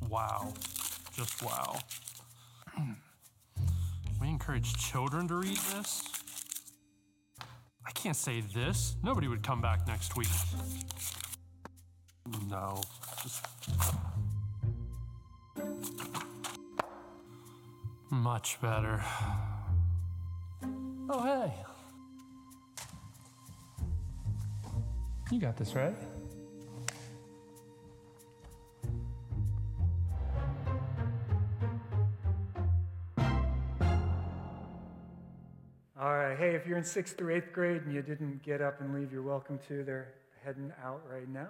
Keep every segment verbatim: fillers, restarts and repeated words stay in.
Wow. Just wow. We encourage children to read this? I can't say this. Nobody would come back next week. No. Just... Much better. Oh, hey. You got this, right? All right, hey, if you're in sixth through eighth grade and you didn't get up and leave, you're welcome to. They're heading out right now.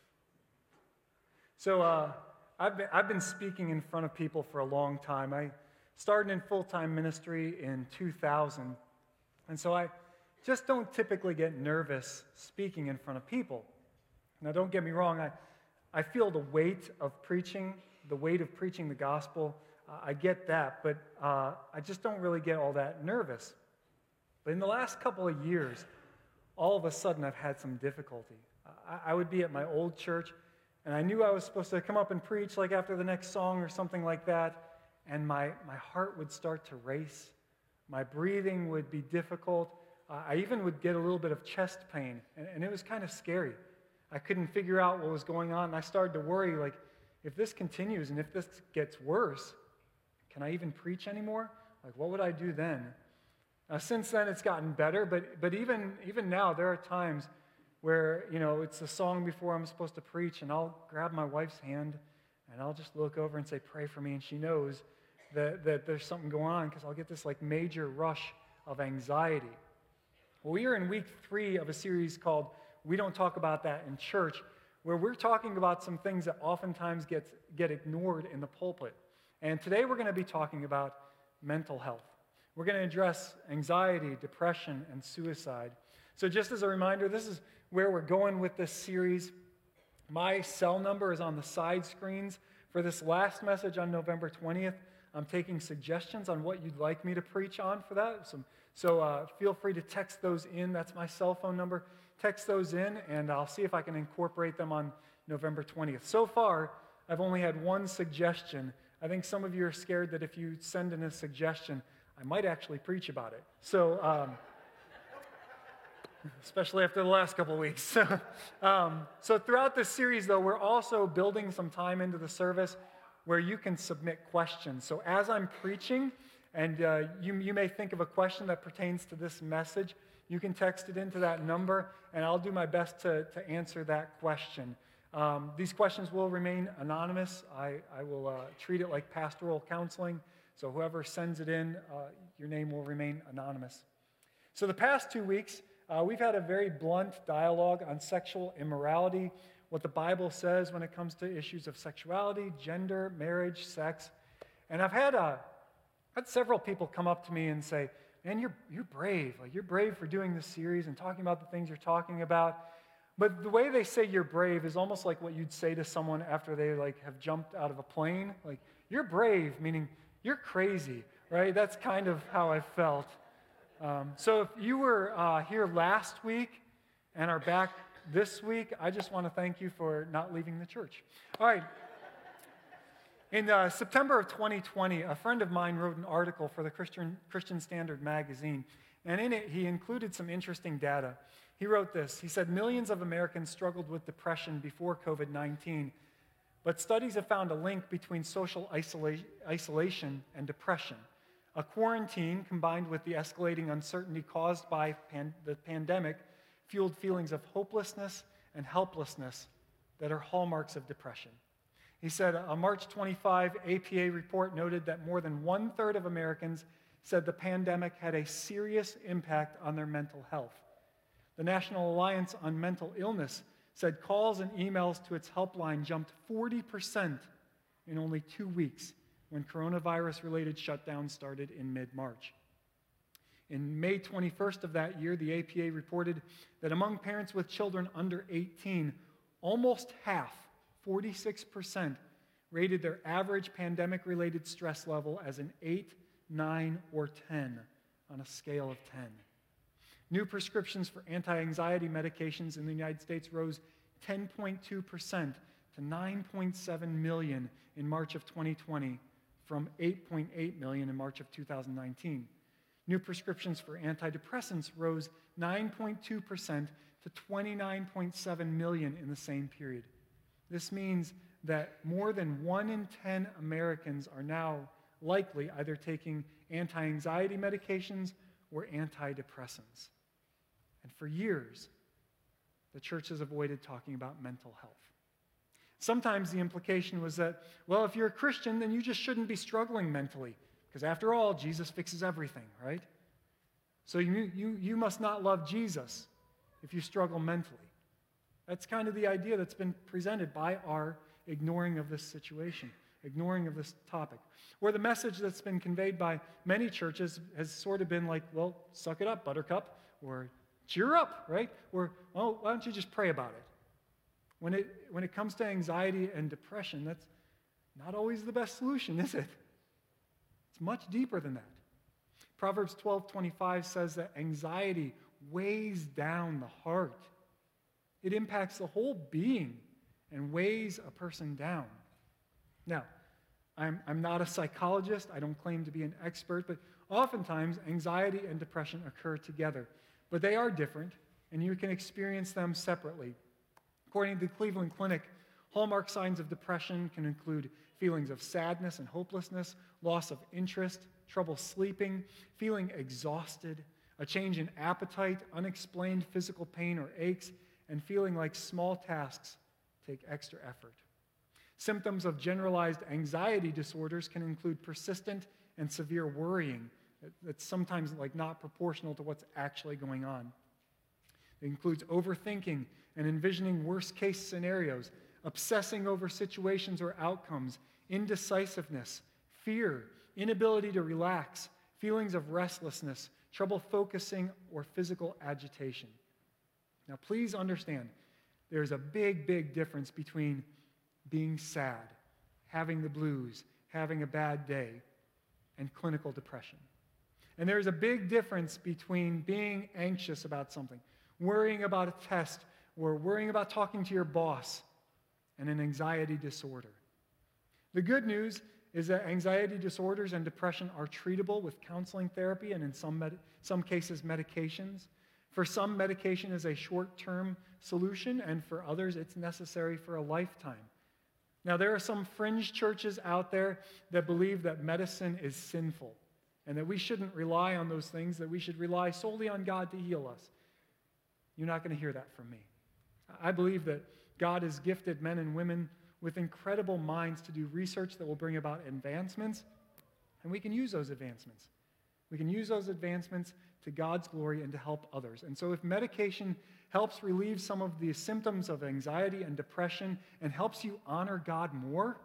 So uh, I've been, I've been speaking in front of people for a long time. I started in full-time ministry in two thousand, and so I just don't typically get nervous speaking in front of people. Now, don't get me wrong, I, I feel the weight of preaching, the weight of preaching the gospel. Uh, I get that, but uh, I just don't really get all that nervous. But in the last couple of years, all of a sudden I've had some difficulty. I, I would be at my old church, and I knew I was supposed to come up and preach like after the next song or something like that, and my, my heart would start to race. My breathing would be difficult. Uh, I even would get a little bit of chest pain, and, and it was kind of scary. I couldn't figure out what was going on, and I started to worry, like, if this continues and if this gets worse, can I even preach anymore? Like, what would I do then? Now, since then, it's gotten better, but but even even now, there are times where, you know, it's a song before I'm supposed to preach, and I'll grab my wife's hand, and I'll just look over and say, pray for me, and she knows that, that there's something going on, because I'll get this, like, major rush of anxiety. Well, we are in week three of a series called We Don't Talk About That in Church, where we're talking about some things that oftentimes get, get ignored in the pulpit. And today we're going to be talking about mental health. We're going to address anxiety, depression, and suicide. So just as a reminder, this is where we're going with this series. My cell number is on the side screens. For this last message on November twentieth, I'm taking suggestions on what you'd like me to preach on for that. So, so uh, feel free to text those in. That's my cell phone number. Text those in, and I'll see if I can incorporate them on November twentieth. So far, I've only had one suggestion. I think some of you are scared that if you send in a suggestion, I might actually preach about it. So, um, especially after the last couple of weeks. um, so throughout this series, though, we're also building some time into the service where you can submit questions. So as I'm preaching, and uh, you, you may think of a question that pertains to this message, you can text it into that number, and I'll do my best to, to answer that question. Um, these questions will remain anonymous. I, I will uh, treat it like pastoral counseling. So whoever sends it in, uh, your name will remain anonymous. So the past two weeks, uh, we've had a very blunt dialogue on sexual immorality, what the Bible says when it comes to issues of sexuality, gender, marriage, sex. And I've had, uh, had several people come up to me and say, man, you're, you're brave. Like, you're brave for doing this series and talking about the things you're talking about. But the way they say you're brave is almost like what you'd say to someone after they like have jumped out of a plane. Like, you're brave, meaning you're crazy, right? That's kind of how I felt. Um, so if you were uh, here last week and are back this week, I just want to thank you for not leaving the church. All right. In uh, September of twenty twenty, a friend of mine wrote an article for the Christian, Christian Standard magazine, and in it he included some interesting data. He wrote this. He said, millions of Americans struggled with depression before covid nineteen, but studies have found a link between social isola- isolation and depression. A quarantine combined with the escalating uncertainty caused by pan- the pandemic fueled feelings of hopelessness and helplessness that are hallmarks of depression. He said a March twenty-fifth A P A report noted that more than one-third of Americans said the pandemic had a serious impact on their mental health. The National Alliance on Mental Illness said calls and emails to its helpline jumped forty percent in only two weeks when coronavirus-related shutdowns started in mid-March. In May twenty-first of that year, the A P A reported that among parents with children under eighteen, almost half, forty-six percent, rated their average pandemic-related stress level as an eight, nine, or ten on a scale of ten. New prescriptions for anti-anxiety medications in the United States rose ten point two percent to nine point seven million in March of twenty twenty from eight point eight million in March of two thousand nineteen. New prescriptions for antidepressants rose nine point two percent to twenty-nine point seven million in the same period. This means that more than one in ten Americans are now likely either taking anti-anxiety medications or antidepressants. And for years, the church has avoided talking about mental health. Sometimes the implication was that, well, if you're a Christian, then you just shouldn't be struggling mentally, because after all, Jesus fixes everything, right? So you, you, you must not love Jesus if you struggle mentally. That's kind of the idea that's been presented by our ignoring of this situation, ignoring of this topic. Or the message that's been conveyed by many churches has sort of been like, well, suck it up, buttercup, or cheer up, right? Or, oh, why don't you just pray about it? When it, when it comes to anxiety and depression, that's not always the best solution, is it? It's much deeper than that. Proverbs twelve twenty-five says that anxiety weighs down the heart. It impacts the whole being and weighs a person down. Now, I'm, I'm not a psychologist. I don't claim to be an expert, but oftentimes anxiety and depression occur together. But they are different, and you can experience them separately. According to the Cleveland Clinic, hallmark signs of depression can include feelings of sadness and hopelessness, loss of interest, trouble sleeping, feeling exhausted, a change in appetite, unexplained physical pain or aches, and feeling like small tasks take extra effort. Symptoms of generalized anxiety disorders can include persistent and severe worrying that's sometimes like not proportional to what's actually going on. It includes overthinking and envisioning worst-case scenarios, obsessing over situations or outcomes, indecisiveness, fear, inability to relax, feelings of restlessness, trouble focusing, or physical agitation. Now, please understand, there's a big, big difference between being sad, having the blues, having a bad day, and clinical depression. And there's a big difference between being anxious about something, worrying about a test, or worrying about talking to your boss, and an anxiety disorder. The good news is that anxiety disorders and depression are treatable with counseling therapy and in some, med- some cases medications. For some, medication is a short-term solution, and for others, it's necessary for a lifetime. Now, there are some fringe churches out there that believe that medicine is sinful and that we shouldn't rely on those things, that we should rely solely on God to heal us. You're not going to hear that from me. I believe that God has gifted men and women with incredible minds to do research that will bring about advancements, and we can use those advancements. We can use those advancements to God's glory and to help others. And so if medication helps relieve some of the symptoms of anxiety and depression and helps you honor God more,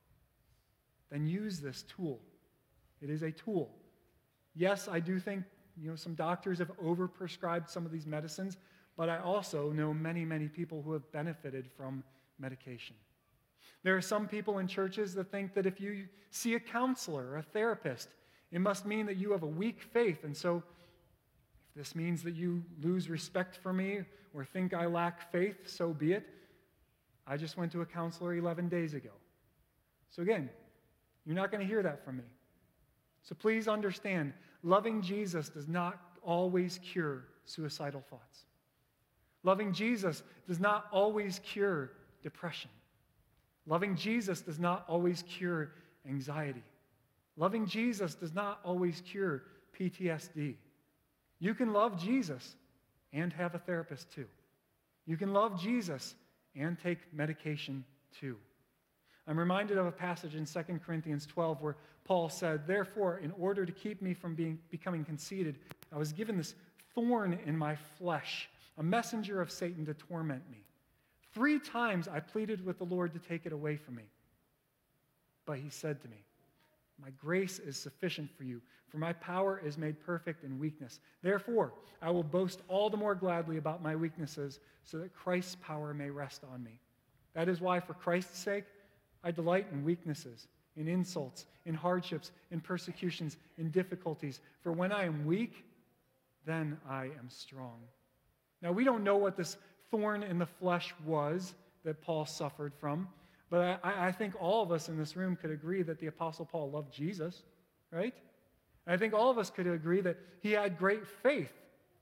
then use this tool. It is a tool. Yes, I do think, you know, some doctors have overprescribed some of these medicines, but I also know many, many people who have benefited from medication. There are some people in churches that think that if you see a counselor or a therapist, it must mean that you have a weak faith, and so if this means that you lose respect for me or think I lack faith, so be it. I just went to a counselor eleven days ago. So again, you're not going to hear that from me. So please understand, loving Jesus does not always cure suicidal thoughts. Loving Jesus does not always cure depression. Loving Jesus does not always cure anxiety. Loving Jesus does not always cure P T S D. You can love Jesus and have a therapist too. You can love Jesus and take medication too. I'm reminded of a passage in Second Corinthians twelve where Paul said, "Therefore, in order to keep me from being, becoming conceited, I was given this thorn in my flesh, a messenger of Satan to torment me. Three times I pleaded with the Lord to take it away from me. But he said to me, 'My grace is sufficient for you, for my power is made perfect in weakness. Therefore, I will boast all the more gladly about my weaknesses, so that Christ's power may rest on me. That is why, for Christ's sake, I delight in weaknesses, in insults, in hardships, in persecutions, in difficulties. For when I am weak, then I am strong.'" Now, we don't know what this thorn in the flesh was that Paul suffered from, But I, I think all of us in this room could agree that the Apostle Paul loved Jesus, right? And I think all of us could agree that he had great faith.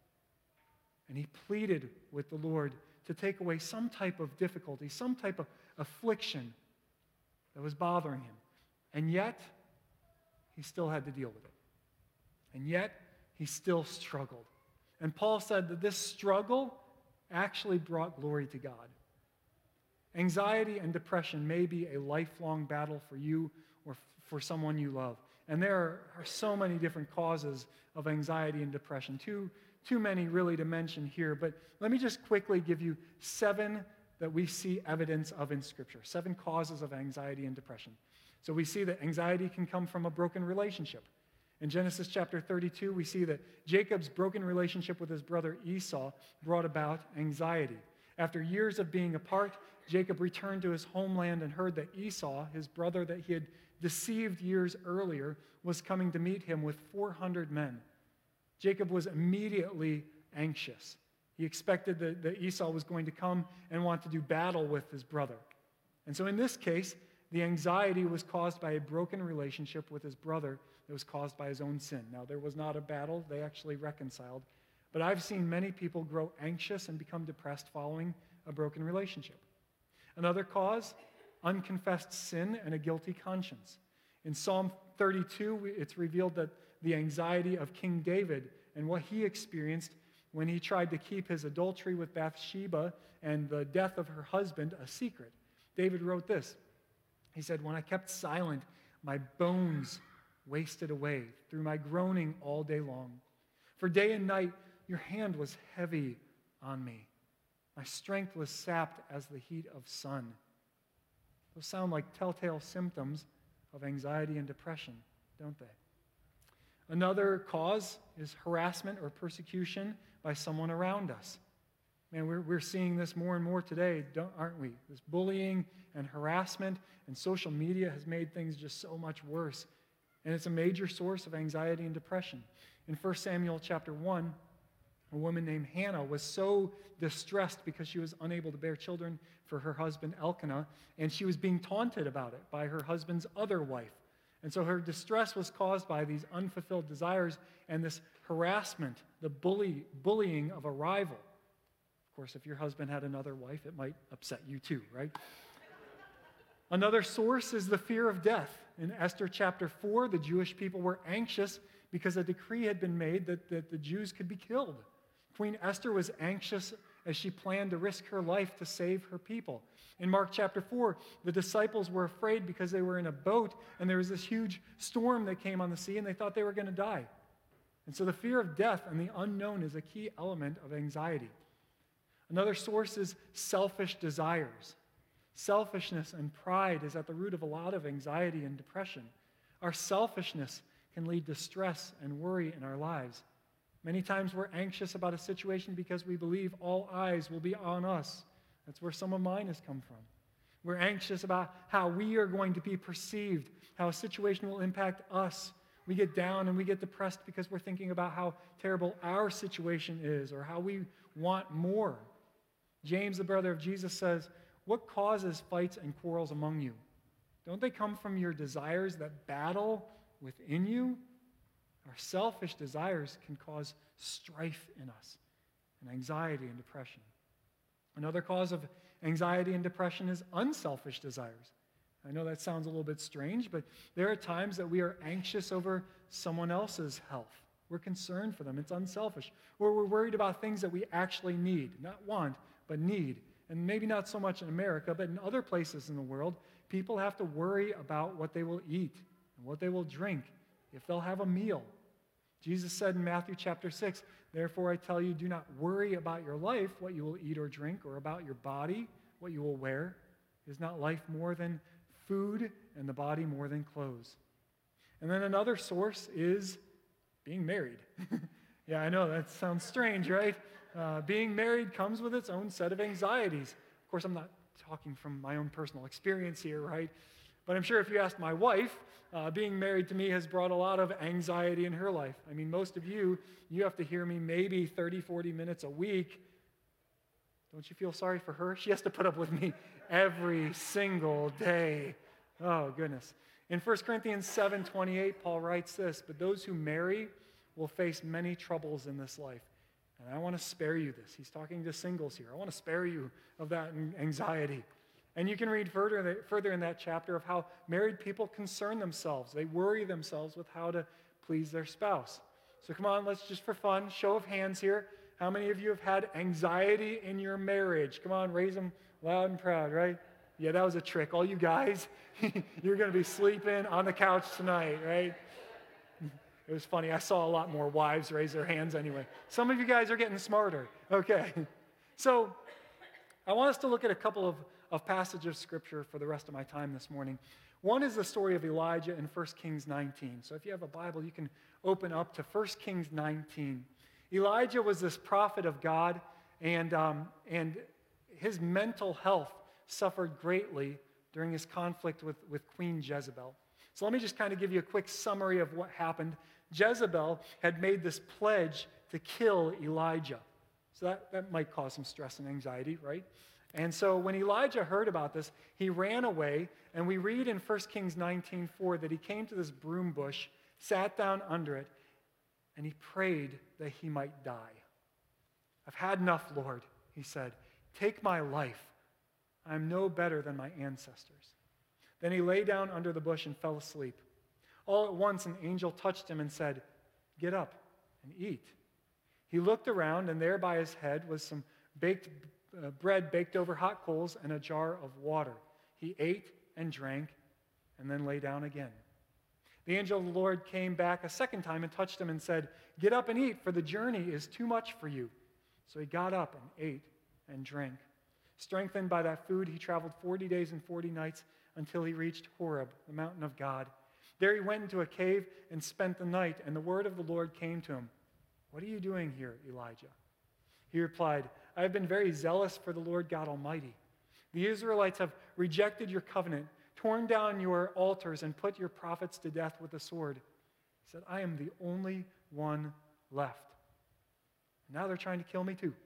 And he pleaded with the Lord to take away some type of difficulty, some type of affliction that was bothering him. And yet, he still had to deal with it. And yet, he still struggled. And Paul said that this struggle actually brought glory to God. Anxiety and depression may be a lifelong battle for you or for someone you love. And there are, are so many different causes of anxiety and depression. Too, too many really to mention here, but let me just quickly give you seven that we see evidence of in Scripture. Seven causes of anxiety and depression. So we see that anxiety can come from a broken relationship. In Genesis chapter thirty-two, we see that Jacob's broken relationship with his brother Esau brought about anxiety. After years of being apart, Jacob returned to his homeland and heard that Esau, his brother that he had deceived years earlier, was coming to meet him with four hundred men. Jacob was immediately anxious. He expected that, that Esau was going to come and want to do battle with his brother. And so in this case, the anxiety was caused by a broken relationship with his brother that was caused by his own sin. Now, there was not a battle. They actually reconciled. But I've seen many people grow anxious and become depressed following a broken relationship. Another cause, unconfessed sin and a guilty conscience. In Psalm thirty-two, it's revealed that the anxiety of King David and what he experienced when he tried to keep his adultery with Bathsheba and the death of her husband a secret. David wrote this. He said, "When I kept silent, my bones wasted away through my groaning all day long. For day and night, your hand was heavy on me. My strength was sapped as the heat of sun." Those sound like telltale symptoms of anxiety and depression, don't they? Another cause is harassment or persecution by someone around us. Man, we're, we're seeing this more and more today, don't, aren't we? This bullying and harassment and social media has made things just so much worse. And it's a major source of anxiety and depression. In First Samuel chapter one, a woman named Hannah was so distressed because she was unable to bear children for her husband Elkanah, and she was being taunted about it by her husband's other wife. And so her distress was caused by these unfulfilled desires and this harassment, the bully, bullying of a rival. Of course, if your husband had another wife, it might upset you too, right? Another source is the fear of death. In Esther chapter four, the Jewish people were anxious because a decree had been made that, that the Jews could be killed. Queen Esther was anxious as she planned to risk her life to save her people. In Mark chapter four, the disciples were afraid because they were in a boat and there was this huge storm that came on the sea and they thought they were going to die. And so the fear of death and the unknown is a key element of anxiety. Another source is selfish desires. Selfishness and pride is at the root of a lot of anxiety and depression. Our selfishness can lead to stress and worry in our lives. Many times we're anxious about a situation because we believe all eyes will be on us. That's where some of mine has come from. We're anxious about how we are going to be perceived, how a situation will impact us. We get down and we get depressed because we're thinking about how terrible our situation is or how we want more. James, the brother of Jesus, says, "What causes fights and quarrels among you? Don't they come from your desires that battle within you?" Our selfish desires can cause strife in us and anxiety and depression. Another cause of anxiety and depression is unselfish desires. I know that sounds a little bit strange, but there are times that we are anxious over someone else's health. We're concerned for them. It's unselfish. Or we're worried about things that we actually need, not want, but need. And maybe not so much in America, but in other places in the world, people have to worry about what they will eat and what they will drink, if they'll have a meal. Jesus said in Matthew chapter six, "Therefore I tell you, do not worry about your life, what you will eat or drink, or about your body, what you will wear. Is not life more than food, and the body more than clothes?" And then another source is being married. Yeah, I know, that sounds strange, right? Uh, being married comes with its own set of anxieties. Of course, I'm not talking from my own personal experience here, right? But I'm sure if you ask my wife, uh, being married to me has brought a lot of anxiety in her life. I mean, most of you, you have to hear me maybe thirty, forty minutes a week Don't you feel sorry for her? She has to put up with me every single day. Oh, goodness. In First Corinthians seven twenty-eight, Paul writes this, but those who marry will face many troubles in this life. And I want to spare you this. He's talking to singles here. I want to spare you of that anxiety. And you can read further, further in that chapter of how married people concern themselves. They worry themselves with how to please their spouse. So come on, let's just for fun, show of hands here. How many of you have had anxiety in your marriage? Come on, raise them loud and proud, right? Yeah, that was a trick. All you guys, you're going to be sleeping on the couch tonight, right? It was funny. I saw a lot more wives raise their hands anyway. Some of you guys are getting smarter. Okay. So I want us to look at a couple of, of passages of Scripture for the rest of my time this morning. One is the story of Elijah in First Kings nineteen. So if you have a Bible, you can open up to First Kings nineteen. Elijah was this prophet of God, and, um, and his mental health suffered greatly during his conflict with, with Queen Jezebel. So let me just kind of give you a quick summary of what happened. Jezebel had made this pledge to kill Elijah. So that, that might cause some stress and anxiety, right? And so when Elijah heard about this, he ran away, and we read in First Kings nineteen four that he came to this broom bush, sat down under it, and he prayed that he might die. I've had enough, Lord, he said. Take my life. I am no better than my ancestors. Then he lay down under the bush and fell asleep. All at once an angel touched him and said, get up and eat. He looked around, and there by his head was some baked uh, bread baked over hot coals and a jar of water. He ate and drank and then lay down again. The angel of the Lord came back a second time and touched him and said, get up and eat, for the journey is too much for you. So he got up and ate and drank. Strengthened by that food, he traveled forty days and forty nights until he reached Horeb, the mountain of God. There he went into a cave and spent the night, and the word of the Lord came to him. What are you doing here, Elijah? He replied, I have been very zealous for the Lord God Almighty. The Israelites have rejected your covenant, torn down your altars, and put your prophets to death with the sword. He said, I am the only one left. Now they're trying to kill me too.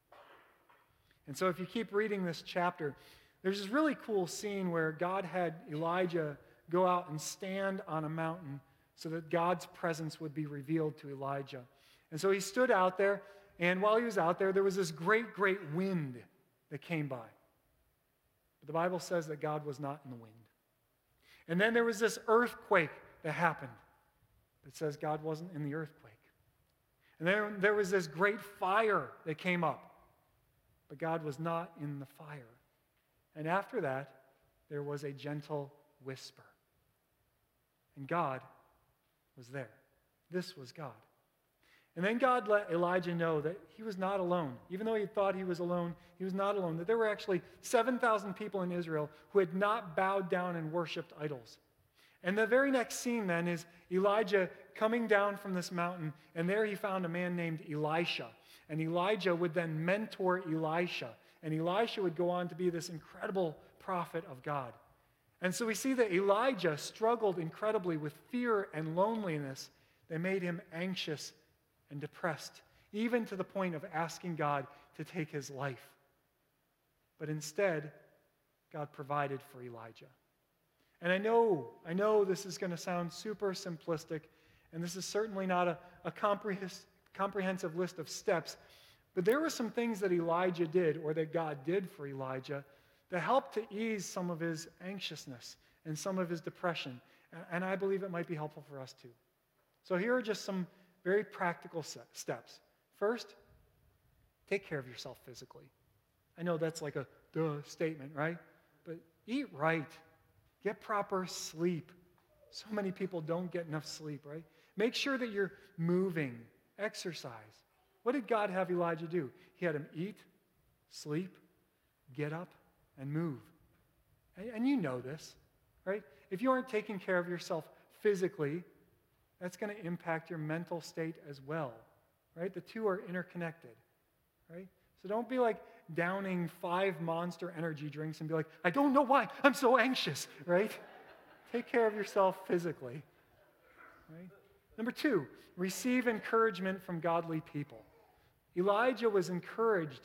And so if you keep reading this chapter, there's this really cool scene where God had Elijah go out and stand on a mountain so that God's presence would be revealed to Elijah. And so he stood out there, and while he was out there, there was this great, great wind that came by. But the Bible says that God was not in the wind. And then there was this earthquake that happened that says God wasn't in the earthquake. And then there was this great fire that came up, but God was not in the fire. And after that, there was a gentle whisper. And God was there. This was God. And then God let Elijah know that he was not alone. Even though he thought he was alone, he was not alone. That there were actually seven thousand people in Israel who had not bowed down and worshipped idols. And the very next scene then is Elijah coming down from this mountain, and there he found a man named Elisha. And Elijah would then mentor Elisha. And Elisha would go on to be this incredible prophet of God. And so we see that Elijah struggled incredibly with fear and loneliness that made him anxious and depressed, even to the point of asking God to take his life. But instead, God provided for Elijah. And I know, I know this is going to sound super simplistic, and this is certainly not a, a comprehens- comprehensive list of steps, but there were some things that Elijah did, or that God did for Elijah, that helped to ease some of his anxiousness and some of his depression. And I believe it might be helpful for us too. So here are just some very practical steps. First, take care of yourself physically. I know that's like a duh statement, right? But eat right. Get proper sleep. So many people don't get enough sleep, right? Make sure that you're moving, exercise. What did God have Elijah do? He had him eat, sleep, get up, and move. And, and you know this, right? If you aren't taking care of yourself physically, that's going to impact your mental state as well, right? The two are interconnected, right? So don't be like downing five Monster energy drinks and be like, I don't know why, I'm so anxious, right? Take care of yourself physically, right? Number two, receive encouragement from godly people. Elijah was encouraged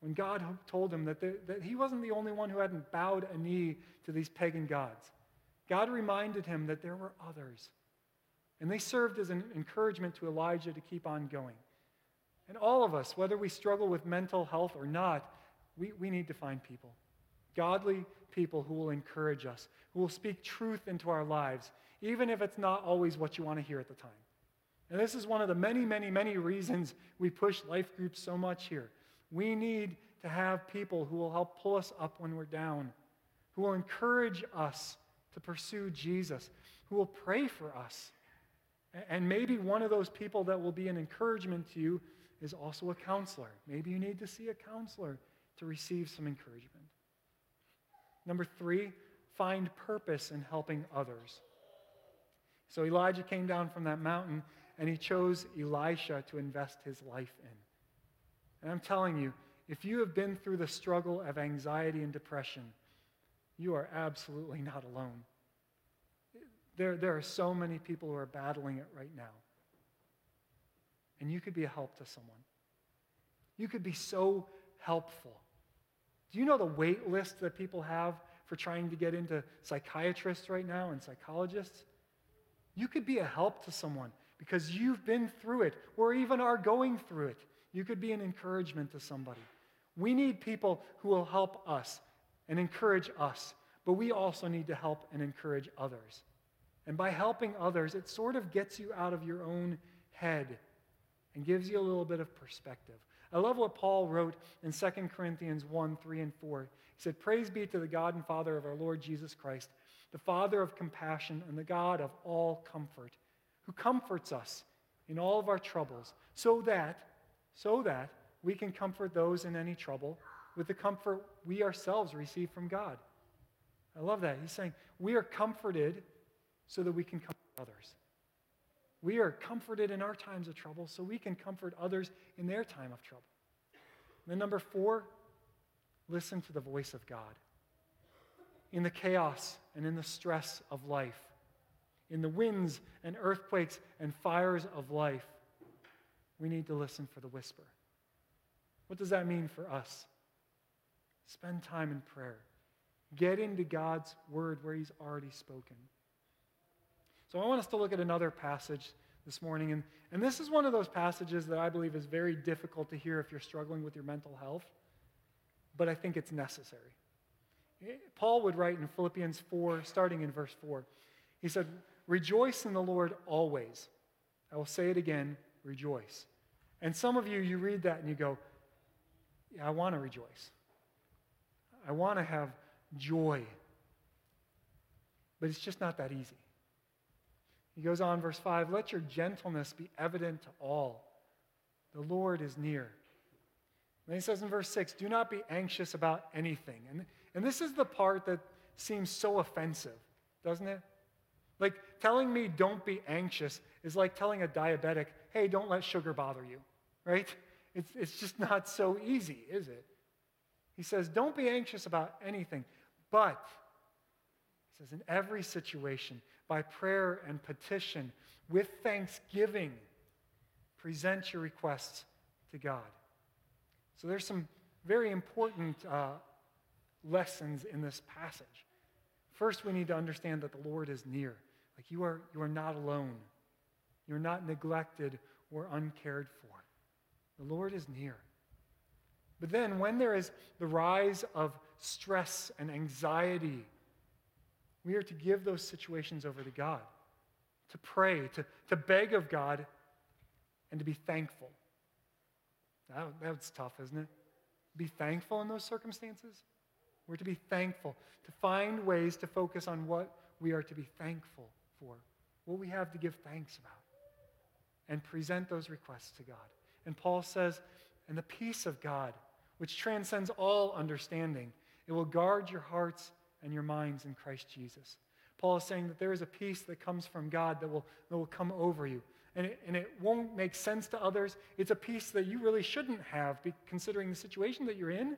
when God told him that, there, that he wasn't the only one who hadn't bowed a knee to these pagan gods. God reminded him that there were others. And they served as an encouragement to Elijah to keep on going. And all of us, whether we struggle with mental health or not, we, we need to find people. Godly people who will encourage us, who will speak truth into our lives, even if it's not always what you want to hear at the time. And this is one of the many, many, many reasons we push life groups so much here. We need to have people who will help pull us up when we're down, who will encourage us to pursue Jesus, who will pray for us. And maybe one of those people that will be an encouragement to you is also a counselor. Maybe you need to see a counselor to receive some encouragement. Number three, find purpose in helping others. So Elijah came down from that mountain, and he chose Elisha to invest his life in. And I'm telling you, if you have been through the struggle of anxiety and depression, you are absolutely not alone. There, there are so many people who are battling it right now. And you could be a help to someone. You could be so helpful. Do you know the wait list that people have for trying to get into psychiatrists right now and psychologists? You could be a help to someone because you've been through it or even are going through it. You could be an encouragement to somebody. We need people who will help us and encourage us, but we also need to help and encourage others. And by helping others, it sort of gets you out of your own head and gives you a little bit of perspective. I love what Paul wrote in Second Corinthians one, three, and four. He said, "Praise be to the God and Father of our Lord Jesus Christ, the Father of compassion and the God of all comfort, who comforts us in all of our troubles, so that, so that we can comfort those in any trouble with the comfort we ourselves receive from God." I love that. He's saying we are comforted so that we can comfort others. We are comforted in our times of trouble so we can comfort others in their time of trouble. And then number four, listen to the voice of God. In the chaos and in the stress of life, in the winds and earthquakes and fires of life, we need to listen for the whisper. What does that mean for us? Spend time in prayer. Get into God's word where he's already spoken. So I want us to look at another passage this morning, and, and this is one of those passages that I believe is very difficult to hear if you're struggling with your mental health, but I think it's necessary. Paul would write in Philippians four, starting in verse four, he said, "Rejoice in the Lord always." I will say it again, rejoice. And some of you, you read that and you go, yeah, I want to rejoice. I want to have joy. But it's just not that easy. He goes on, verse five, "Let your gentleness be evident to all. The Lord is near." And he says in verse six, "Do not be anxious about anything." And, and this is the part that seems so offensive, doesn't it? Like telling me don't be anxious is like telling a diabetic, hey, don't let sugar bother you, right? It's, it's just not so easy, is it? He says, don't be anxious about anything, but, he says, in every situation, by prayer and petition, with thanksgiving, present your requests to God. So there's some very important uh, lessons in this passage. First, we need to understand that the Lord is near. Like you are, you are not alone. You're not neglected or uncared for. The Lord is near. But then when there is the rise of stress and anxiety, we are to give those situations over to God, to pray, to, to beg of God, and to be thankful. That, that's tough, isn't it? Be thankful in those circumstances? We're to be thankful, to find ways to focus on what we are to be thankful for, what we have to give thanks about, and present those requests to God. And Paul says, and the peace of God, which transcends all understanding, it will guard your hearts and your minds in Christ Jesus. Paul is saying that there is a peace that comes from God that will, that will come over you. And it, and it won't make sense to others. It's a peace that you really shouldn't have, considering the situation that you're in.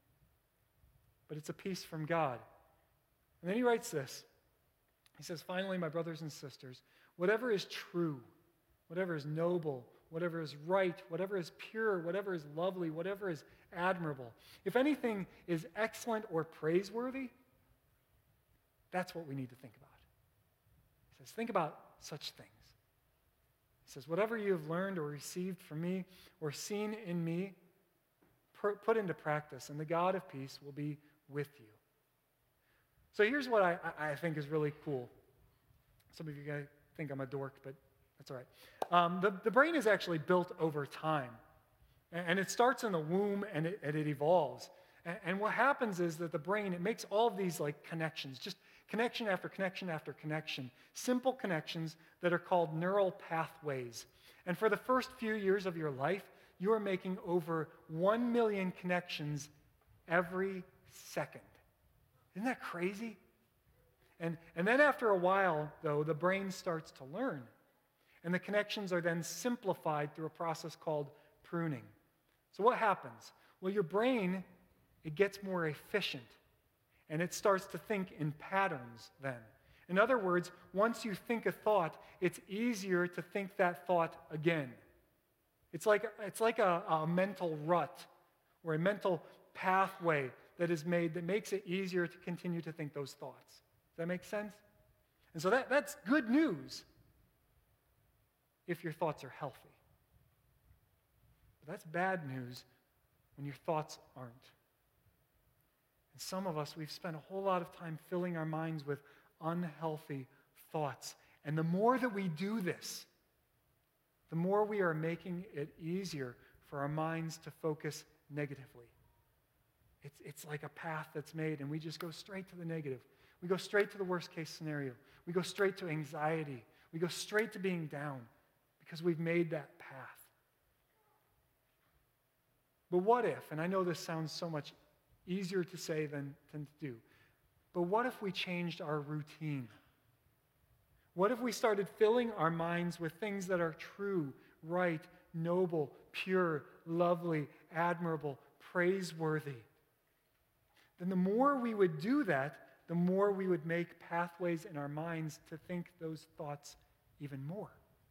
But it's a peace from God. And then he writes this. He says, finally, my brothers and sisters, whatever is true, whatever is noble, whatever is right, whatever is pure, whatever is lovely, whatever is admirable. If anything is excellent or praiseworthy, that's what we need to think about. He says, think about such things. He says, whatever you have learned or received from me or seen in me, put into practice, and the God of peace will be with you. So here's what I, I think is really cool. Some of you guys think I'm a dork, but that's all right. Um, the, the brain is actually built over time. And, and it starts in the womb, and it, and it evolves. And, and what happens is that the brain, it makes all of these like connections, just connection after connection after connection, simple connections that are called neural pathways. And for the first few years of your life, you are making over one million connections every second. Isn't that crazy? And, and then after a while, though, the brain starts to learn. And the connections are then simplified through a process called pruning. So what happens? Well, your brain, it gets more efficient. And it starts to think in patterns then. In other words, once you think a thought, it's easier to think that thought again. It's like, it's like a, a mental rut or a mental pathway that is made that makes it easier to continue to think those thoughts. Does that make sense? And so that, that's good news if your thoughts are healthy. But that's bad news when your thoughts aren't. And some of us, we've spent a whole lot of time filling our minds with unhealthy thoughts. And the more that we do this, the more we are making it easier for our minds to focus negatively. It's, it's like a path that's made, and we just go straight to the negative. We go straight to the worst case scenario. We go straight to anxiety. We go straight to being down because we've made that path. But what if, and I know this sounds so much easier to say than, than to do, but what if we changed our routine? What if we started filling our minds with things that are true, right, noble, pure, lovely, admirable, praiseworthy? Then the more we would do that, the more we would make pathways in our minds to think those thoughts even more.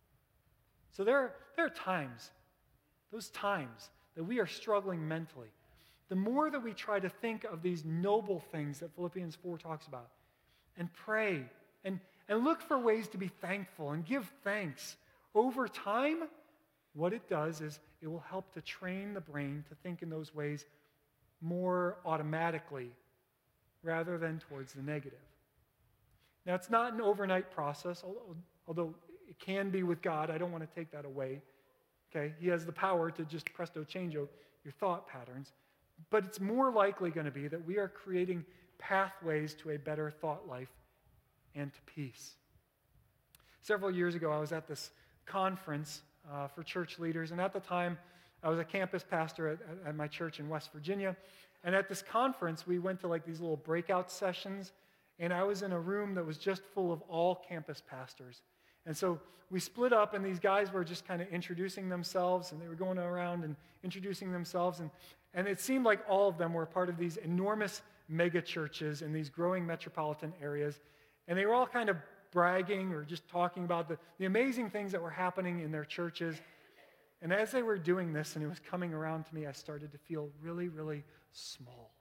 So there are, there are times, those times that we are struggling mentally. The more that we try to think of these noble things that Philippians four talks about and pray and And look for ways to be thankful and give thanks. Over time, what it does is it will help to train the brain to think in those ways more automatically rather than towards the negative. Now, it's not an overnight process, although it can be with God. I don't want to take that away. Okay? He has the power to just presto change your thought patterns. But it's more likely going to be that we are creating pathways to a better thought life and to peace. Several years ago, I was at this conference uh, for church leaders, and at the time, I was a campus pastor at, at my church in West Virginia, and at this conference, we went to like these little breakout sessions, and I was in a room that was just full of all campus pastors. And so we split up, and these guys were just kind of introducing themselves, and they were going around and introducing themselves, and, and it seemed like all of them were part of these enormous mega churches in these growing metropolitan areas. And they were all kind of bragging or just talking about the, the amazing things that were happening in their churches. And as they were doing this and it was coming around to me, I started to feel really, really small.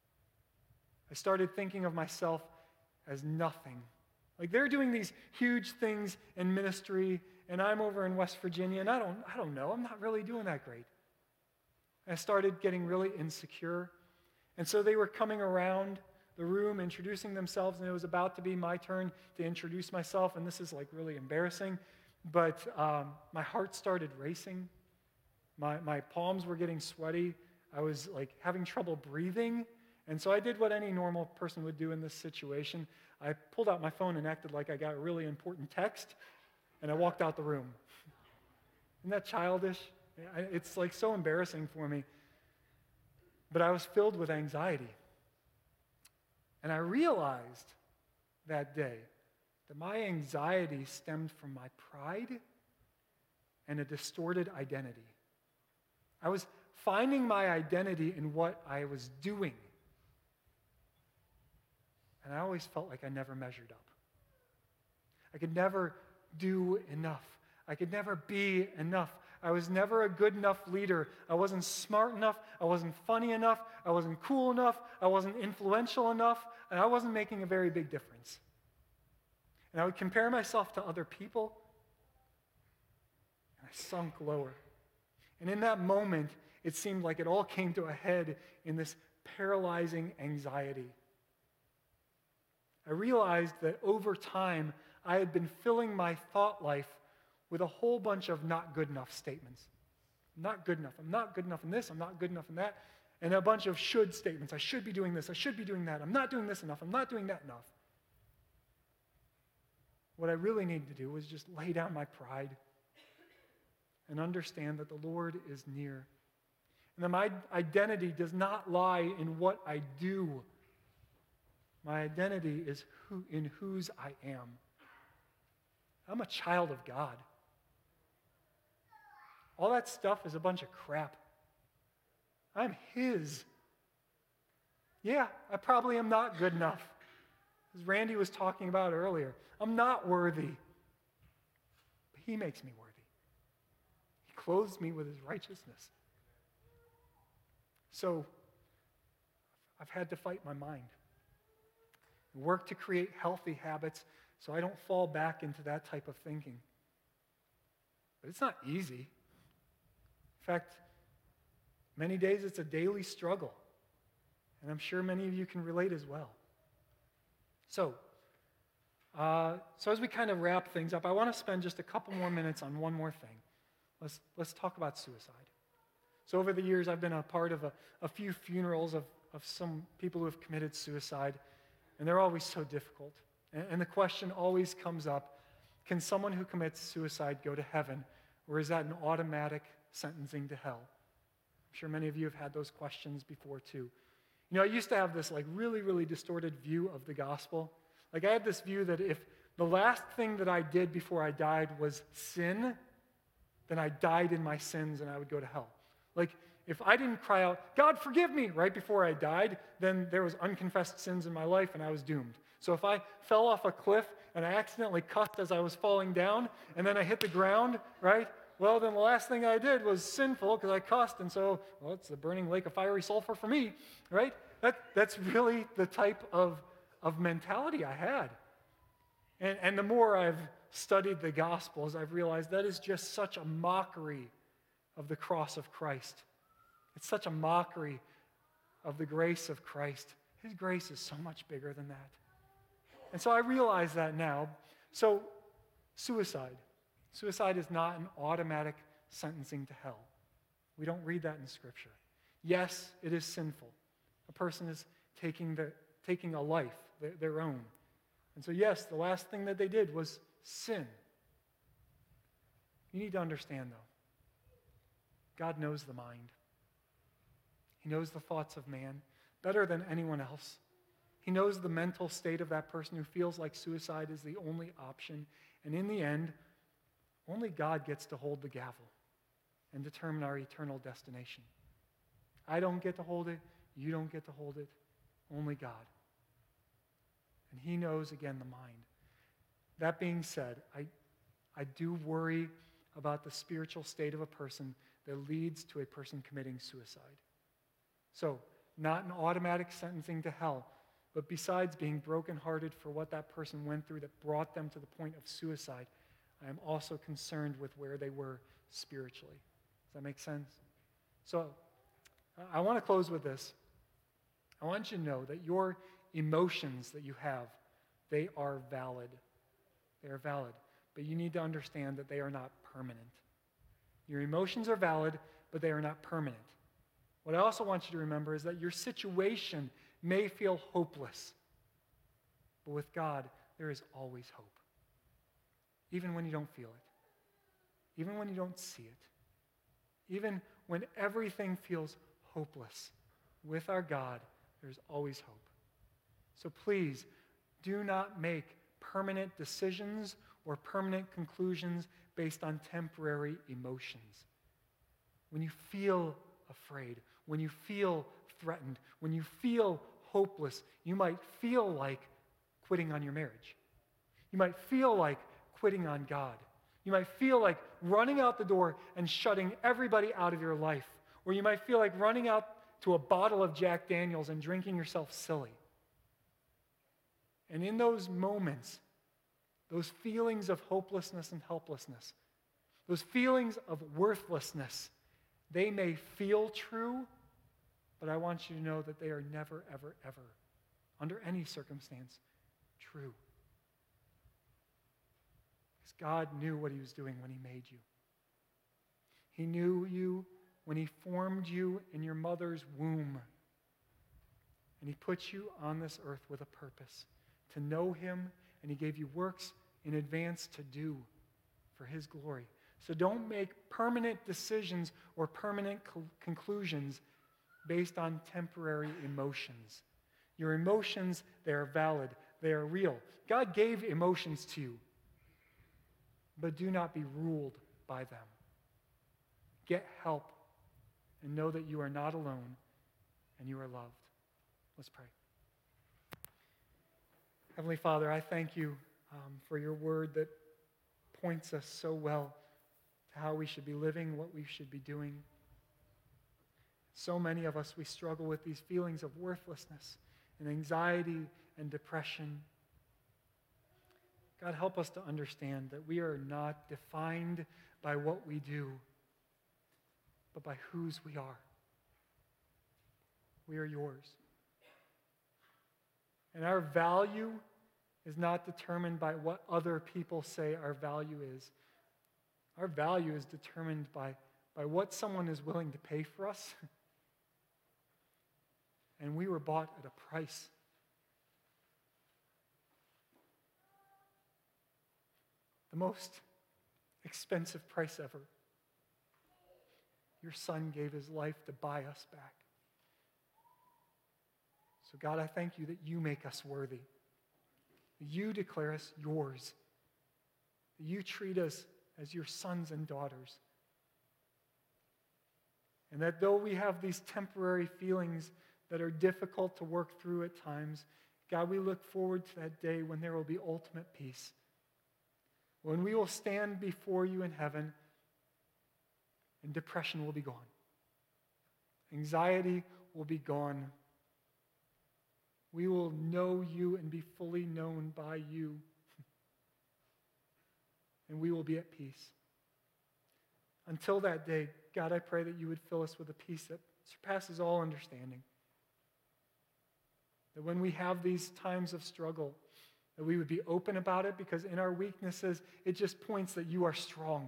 I started thinking of myself as nothing. Like they're doing these huge things in ministry, and I'm over in West Virginia, and I don't, I don't know, I'm not really doing that great. I started getting really insecure. And so they were coming around the room, introducing themselves, and it was about to be my turn to introduce myself, and this is like really embarrassing, but um, my heart started racing. My, my palms were getting sweaty. I was like having trouble breathing, and so I did what any normal person would do in this situation. I pulled out my phone and acted like I got a really important text, and I walked out the room. Isn't that childish? It's like so embarrassing for me. But I was filled with anxiety. And I realized that day that my anxiety stemmed from my pride and a distorted identity. I was finding my identity in what I was doing. And I always felt like I never measured up. I could never do enough. I could never be enough. I was never a good enough leader. I wasn't smart enough. I wasn't funny enough. I wasn't cool enough. I wasn't influential enough. And I wasn't making a very big difference. And I would compare myself to other people. And I sunk lower. And in that moment, it seemed like it all came to a head in this paralyzing anxiety. I realized that over time, I had been filling my thought life with a whole bunch of not good enough statements. I'm not good enough. I'm not good enough in this. I'm not good enough in that. And a bunch of should statements. I should be doing this. I should be doing that. I'm not doing this enough. I'm not doing that enough. What I really needed to do was just lay down my pride and understand that the Lord is near. And that my identity does not lie in what I do. My identity is who, in whose I am. I'm a child of God. All that stuff is a bunch of crap. I'm His. Yeah, I probably am not good enough. As Randy was talking about earlier, I'm not worthy. But He makes me worthy. He clothes me with His righteousness. So, I've had to fight my mind. Work to create healthy habits so I don't fall back into that type of thinking. But it's not easy. In fact, many days it's a daily struggle. And I'm sure many of you can relate as well. So, uh, so as we kind of wrap things up, I want to spend just a couple more minutes on one more thing. Let's, let's talk about suicide. So over the years, I've been a part of a, a few funerals of, of some people who have committed suicide. And they're always so difficult. And, and the question always comes up, can someone who commits suicide go to heaven? Or is that an automatic sentencing to hell? I'm sure many of you have had those questions before too. You know, I used to have this like really, really distorted view of the gospel. Like I had this view that if the last thing that I did before I died was sin, then I died in my sins and I would go to hell. Like, if I didn't cry out, God, forgive me, right before I died, then there was unconfessed sins in my life and I was doomed. So if I fell off a cliff and I accidentally cussed as I was falling down and then I hit the ground, right? Well, then the last thing I did was sinful because I cussed, and so, well, it's the burning lake of fiery sulfur for me, right? That, that's really the type of, of mentality I had. And, and the more I've studied the Gospels, I've realized that is just such a mockery of the cross of Christ. It's such a mockery of the grace of Christ. His grace is so much bigger than that. And so I realize that now. So suicide. Suicide is not an automatic sentencing to hell. We don't read that in Scripture. Yes, it is sinful. A person is taking, the, taking a life, their, their own. And so yes, the last thing that they did was sin. You need to understand, though, God knows the mind. He knows the thoughts of man better than anyone else. He knows the mental state of that person who feels like suicide is the only option. And in the end, only God gets to hold the gavel and determine our eternal destination. I don't get to hold it. You don't get to hold it. Only God. And He knows, again, the mind. That being said, I, I do worry about the spiritual state of a person that leads to a person committing suicide. So, not an automatic sentencing to hell, but besides being brokenhearted for what that person went through that brought them to the point of suicide, I am also concerned with where they were spiritually. Does that make sense? So, I want to close with this. I want you to know that your emotions that you have, they are valid. They are valid. But you need to understand that they are not permanent. Your emotions are valid, but they are not permanent. What I also want you to remember is that your situation may feel hopeless, but with God, there is always hope. Even when you don't feel it. Even when you don't see it. Even when everything feels hopeless. With our God, there's always hope. So please, do not make permanent decisions or permanent conclusions based on temporary emotions. When you feel afraid, when you feel threatened, when you feel hopeless, you might feel like quitting on your marriage. You might feel like quitting on God. You might feel like running out the door and shutting everybody out of your life. Or you might feel like running out to a bottle of Jack Daniels and drinking yourself silly. And in those moments, those feelings of hopelessness and helplessness, those feelings of worthlessness, they may feel true, but I want you to know that they are never, ever, ever, under any circumstance, true. Because God knew what he was doing when he made you. He knew you when he formed you in your mother's womb. And he put you on this earth with a purpose, to know him, and he gave you works in advance to do for his glory. So don't make permanent decisions or permanent co- conclusions based on temporary emotions. Your emotions, they are valid. They are real. God gave emotions to you, but do not be ruled by them. Get help and know that you are not alone and you are loved. Let's pray. Heavenly Father, I thank you um, for your word that points us so well to how we should be living, what we should be doing. So many of us, we struggle with these feelings of worthlessness and anxiety and depression. God, help us to understand that we are not defined by what we do, but by whose we are. We are yours. And our value is not determined by what other people say our value is. Our value is determined by, by what someone is willing to pay for us. And we were bought at a price. The most expensive price ever. Your son gave his life to buy us back. So God, I thank you that you make us worthy. That you declare us yours. That you treat us as your sons and daughters. And that though we have these temporary feelings that are difficult to work through at times, God, we look forward to that day when there will be ultimate peace. When we will stand before you in heaven and depression will be gone. Anxiety will be gone. We will know you and be fully known by you. And we will be at peace. Until that day, God, I pray that you would fill us with a peace that surpasses all understanding. That when we have these times of struggle, that we would be open about it, because in our weaknesses, it just points that you are strong.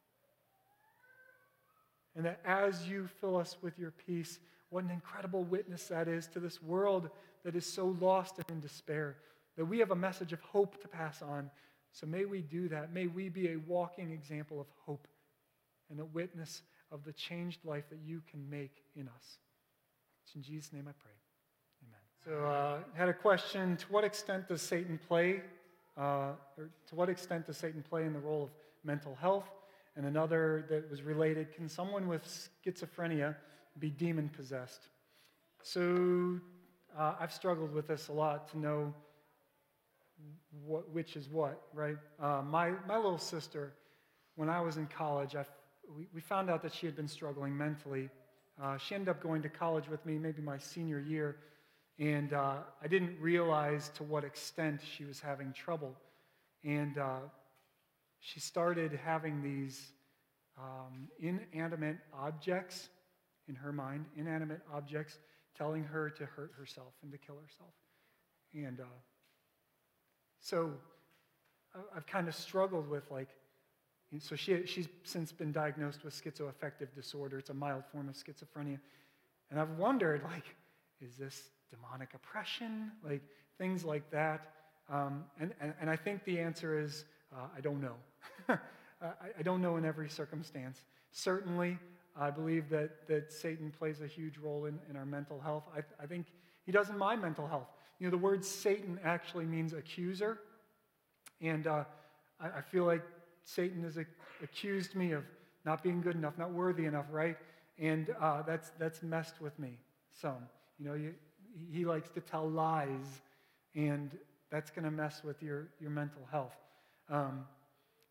And that as you fill us with your peace, what an incredible witness that is to this world that is so lost and in despair, that we have a message of hope to pass on. So may we do that. May we be a walking example of hope and a witness of the changed life that you can make in us. It's in Jesus' name I pray. Amen. So uh, I had a question. To what extent does Satan play, uh, or to what extent does Satan play in the role of mental health? And another that was related, can someone with schizophrenia be demon-possessed? So uh, I've struggled with this a lot to know what, which is what, right? Uh, my, my little sister, when I was in college, I, we, we found out that she had been struggling mentally. Uh, she ended up going to college with me maybe my senior year, and uh, I didn't realize to what extent she was having trouble. And uh, she started having these um, inanimate objects in her mind, inanimate objects telling her to hurt herself and to kill herself. And uh, so I've kind of struggled with, like, so she, she's since been diagnosed with schizoaffective disorder. It's a mild form of schizophrenia. And I've wondered, like, is this demonic oppression? Like, things like that. Um, and, and, and I think the answer is, uh, I don't know. I, I don't know in every circumstance. Certainly, I believe that, that Satan plays a huge role in, in our mental health. I, I think he does in my mental health. You know, the word Satan actually means accuser. And uh, I, I feel like Satan has a, accused me of not being good enough, not worthy enough, right? And uh, that's that's messed with me some. You know, you, he likes to tell lies, and that's going to mess with your, your mental health. Um,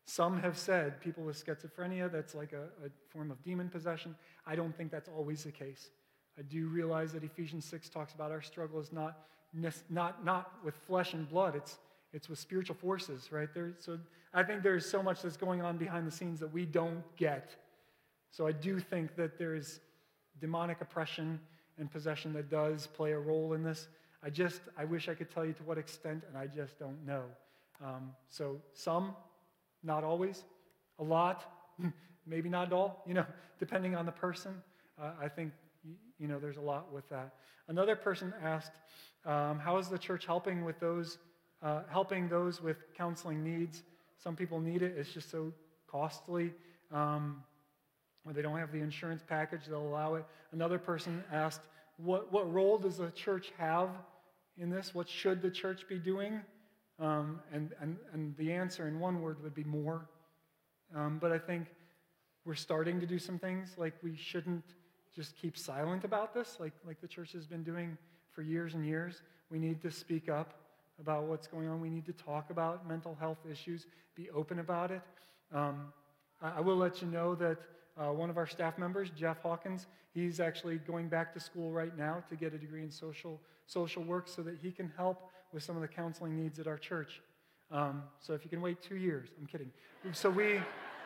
Some have said people with schizophrenia, that's like a, a form of demon possession. I don't think that's always the case. I do realize that Ephesians six talks about our struggle is not, not, not with flesh and blood, it's, it's with spiritual forces, right? There, so I think there's so much that's going on behind the scenes that we don't get. So I do think that there is demonic oppression and possession that does play a role in this. I just, I wish I could tell you to what extent, and I just don't know. Um, so some, not always, a lot, maybe not at all, you know, depending on the person. Uh, I think, you know, there's a lot with that. Another person asked, um, how is the church helping with those, uh, helping those with counseling needs? Some people need it. It's just so costly. Um, or they don't have the insurance package, they'll allow it. Another person asked, what, what role does the church have in this? What should the church be doing? Um, and, and, and the answer in one word would be more. Um, but I think we're starting to do some things. Like, we shouldn't just keep silent about this, like, like the church has been doing for years and years. We need to speak up about what's going on. We need to talk about mental health issues, be open about it. Um, I, I will let you know that uh, one of our staff members, Jeff Hawkins, he's actually going back to school right now to get a degree in social social work so that he can help with some of the counseling needs at our church. Um, so if you can wait two years, I'm kidding. So we,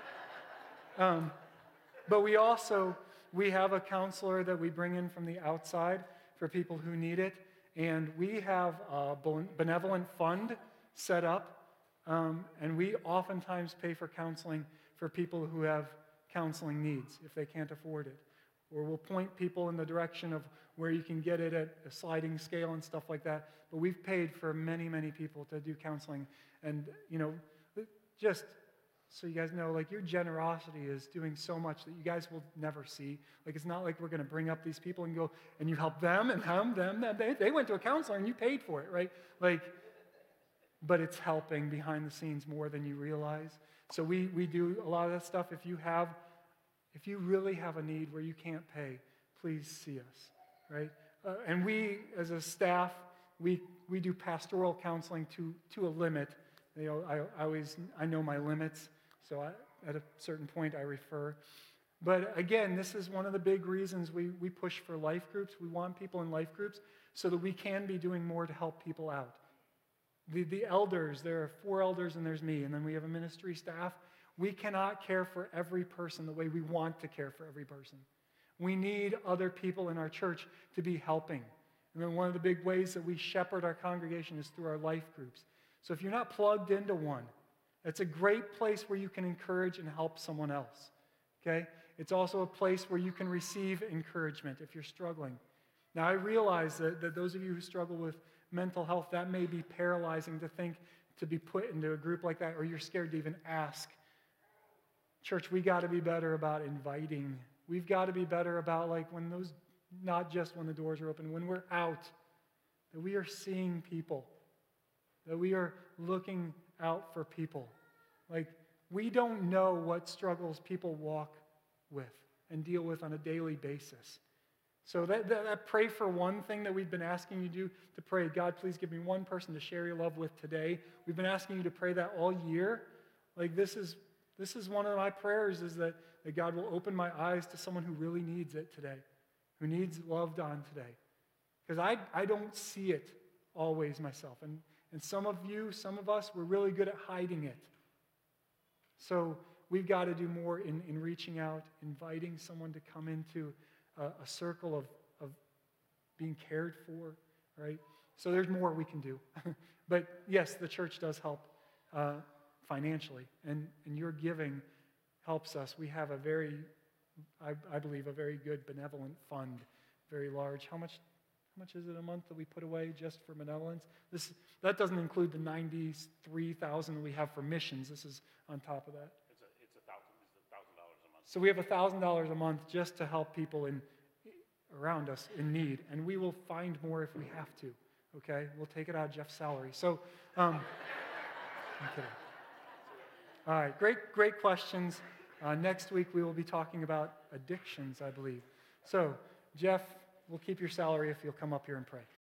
um, but we also, we have a counselor that we bring in from the outside for people who need it. And we have a benevolent fund set up. Um, and we oftentimes pay for counseling for people who have counseling needs if they can't afford it. Or we'll point people in the direction of where you can get it at a sliding scale and stuff like that. But we've paid for many, many people to do counseling. And, you know, just so you guys know, like, your generosity is doing so much that you guys will never see. Like, it's not like we're going to bring up these people and go, and you help them and them, them, them. They, they went to a counselor and you paid for it, right? Like, but it's helping behind the scenes more than you realize. So we, we do a lot of that stuff. If you have If you really have a need where you can't pay, please see us, right? Uh, and we, as a staff, we we do pastoral counseling to to a limit. You know, I, I always I know my limits, so I, at a certain point I refer. But again, this is one of the big reasons we we push for life groups. We want people in life groups so that we can be doing more to help people out. The the elders, there are four elders and there's me, and then we have a ministry staff. We cannot care for every person the way we want to care for every person. We need other people in our church to be helping. And then one of the big ways that we shepherd our congregation is through our life groups. So if you're not plugged into one, it's a great place where you can encourage and help someone else. Okay? It's also a place where you can receive encouragement if you're struggling. Now, I realize that, that those of you who struggle with mental health, that may be paralyzing to think to be put into a group like that, or you're scared to even ask. Church, we got to be better about inviting. We've got to be better about, like, when those, not just when the doors are open, when we're out, that we are seeing people, that we are looking out for people. Like, we don't know what struggles people walk with and deal with on a daily basis. So that, that, that pray for one thing that we've been asking you to do, to pray, God, please give me one person to share your love with today. We've been asking you to pray that all year. Like, this is This is one of my prayers, is that, that God will open my eyes to someone who really needs it today, who needs loved on today. Because I, I don't see it always myself. And, and some of you, some of us, we're really good at hiding it. So we've got to do more in, in reaching out, inviting someone to come into a, a circle of, of being cared for, right? So there's more we can do. But yes, the church does help uh, financially, and, and your giving helps us. We have a very, I, I believe, a very good benevolent fund, very large. How much how much is it a month that we put away just for benevolence? This That doesn't include the ninety-three thousand dollars we have for missions. This is on top of that. It's a, it's a thousand, it's a thousand dollars a month. So we have one thousand dollars a month just to help people in around us in need, and we will find more if we have to, okay? We'll take it out of Jeff's salary. So, um, I'm kidding. All right, great, great questions. Uh, next week we will be talking about addictions, I believe. So, Jeff, we'll keep your salary if you'll come up here and pray.